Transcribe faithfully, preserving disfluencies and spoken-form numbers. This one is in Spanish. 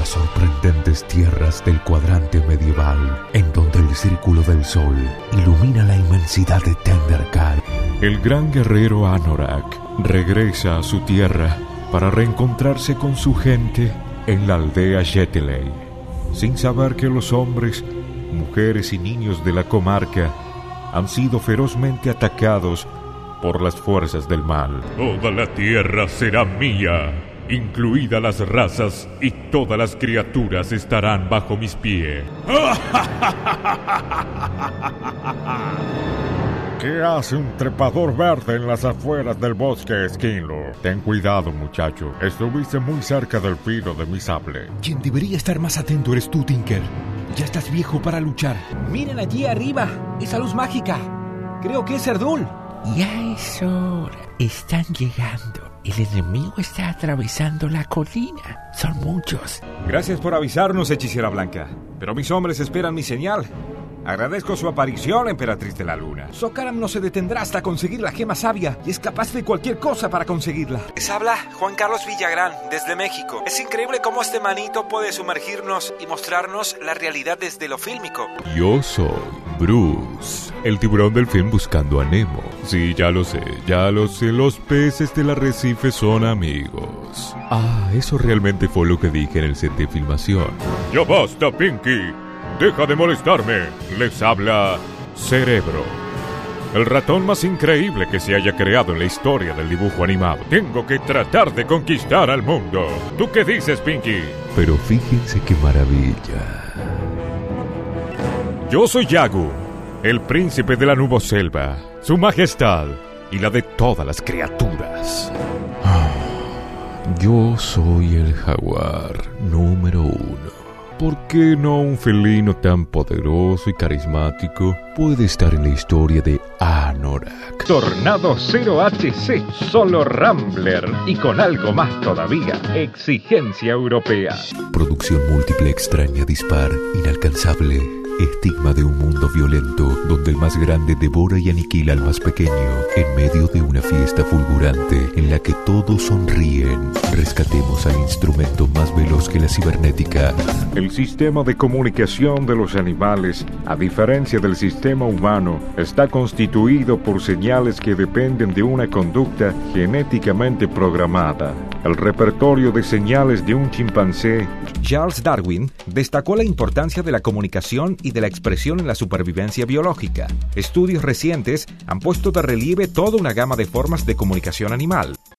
las sorprendentes tierras del cuadrante medieval, en donde el círculo del sol ilumina la inmensidad de Tenderkar. El gran guerrero Anorak regresa a su tierra para reencontrarse con su gente en la aldea Yeteley, sin saber que los hombres, mujeres y niños de la comarca han sido ferozmente atacados por las fuerzas del mal. Toda la tierra será mía, incluidas las razas, y todas las criaturas estarán bajo mis pies. ¿Qué hace un trepador verde en las afueras del bosque, Skinlord? Ten cuidado, muchacho. Estuviste muy cerca del filo de mi sable. Quien debería estar más atento eres tú, Tinker. Ya estás viejo para luchar. Miren allí arriba, esa luz mágica. Creo que es Erdul. Ya es hora. Están llegando. El enemigo está atravesando la colina. Son muchos. Gracias por avisarnos, hechicera Blanca. Pero mis hombres esperan mi señal. Agradezco su aparición, emperatriz de la luna. Socaram no se detendrá hasta conseguir la gema sabia y es capaz de cualquier cosa para conseguirla. Les habla Juan Carlos Villagrán, desde México. Es increíble cómo este manito puede sumergirnos y mostrarnos la realidad desde lo fílmico. Yo soy Bruce, el tiburón del film Buscando a Nemo. Sí, ya lo sé, ya lo sé, los peces del arrecife son amigos. Ah, eso realmente fue lo que dije en el set de filmación. ¡Ya basta, Pinky! ¡Deja de molestarme! Les habla Cerebro, el ratón más increíble que se haya creado en la historia del dibujo animado. Tengo que tratar de conquistar al mundo. ¿Tú qué dices, Pinky? Pero fíjense qué maravilla. Yo soy Yagu, el príncipe de la nuboselva, su majestad y la de todas las criaturas. Yo soy el jaguar número uno. ¿Por qué no un felino tan poderoso y carismático puede estar en la historia de Anorak? Tornado cero H C, solo Rambler y con algo más todavía. Exigencia europea. Producción múltiple, extraña, dispar, inalcanzable. Estigma de un mundo violento donde el más grande devora y aniquila al más pequeño en medio de una fiesta fulgurante en la que todos sonríen. Rescatemos al instrumento más veloz que la cibernética. El sistema de comunicación de los animales, a diferencia del sistema humano, está constituido por señales que dependen de una conducta genéticamente programada. El repertorio de señales de un chimpancé. Charles Darwin destacó la importancia de la comunicación y de la expresión en la supervivencia biológica. Estudios recientes han puesto de relieve toda una gama de formas de comunicación animal.